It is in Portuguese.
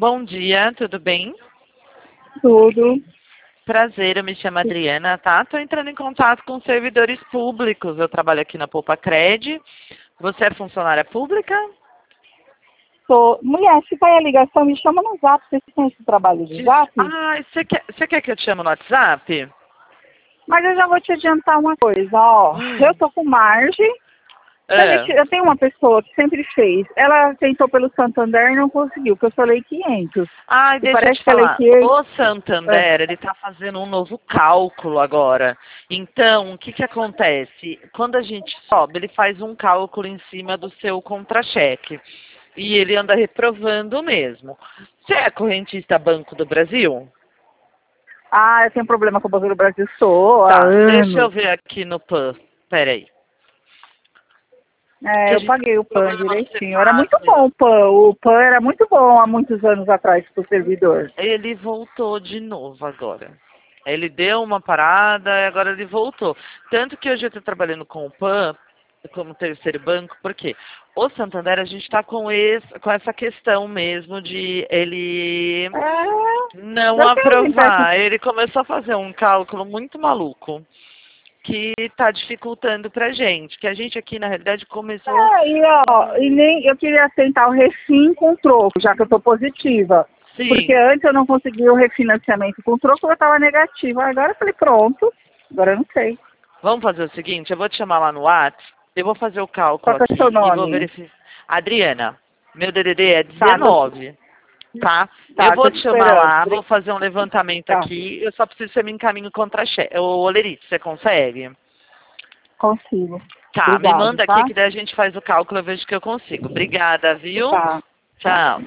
Bom dia, tudo bem? Tudo. Prazer, eu me chamo Adriana, tá? Estou entrando em contato com servidores públicos. Eu trabalho aqui na Poupa Cred. Você é funcionária pública? Mulher, se vai a ligação, me chama no Zap. Vocês têm esse trabalho de Zap? Você quer que eu te chame no WhatsApp? Mas eu já vou te adiantar uma coisa, ó. Eu tô com margem. Eu tenho uma pessoa que sempre fez. Ela tentou pelo Santander e não conseguiu, porque eu falei 500. Deixa eu te falar. O Santander, ele está fazendo um novo cálculo agora. Então, o que que acontece? Quando a gente sobe, ele faz um cálculo em cima do seu contra-cheque. E ele anda reprovando mesmo. Você é correntista Banco do Brasil? Eu tenho problema com o Banco do Brasil, sou há Tá, anos. deixa eu ver aqui no PAN. Peraí. Eu paguei o PAN direitinho. Era muito bom o PAN. O PAN era muito bom há muitos anos atrás para o servidor. Ele voltou de novo agora. Ele deu uma parada e agora ele voltou. Tanto que hoje eu estou trabalhando com o PAN, como terceiro banco, porque o Santander a gente está com essa questão mesmo de ele não aprovar. Ele começou a fazer um cálculo muito maluco que está dificultando pra gente, que a gente aqui na realidade começou... E nem eu queria tentar o refim com troco, já que eu estou positiva. Sim. Porque antes eu não conseguia o refinanciamento com troco, eu estava negativa. Agora eu falei, pronto, agora eu não sei. Vamos fazer o seguinte, eu vou te chamar lá no WhatsApp, eu vou fazer o cálculo aqui seu nome? E vou verificar. Adriana, meu DDD é 19. Tá? Eu vou te chamar lá, vou fazer um levantamento aqui, eu só preciso que você me encaminhe o contra-cheque. Ô, Olerite, você consegue? Consigo. Tá, me manda aqui que daí a gente faz o cálculo, eu vejo que eu consigo. Obrigada, viu? Tá. Tchau.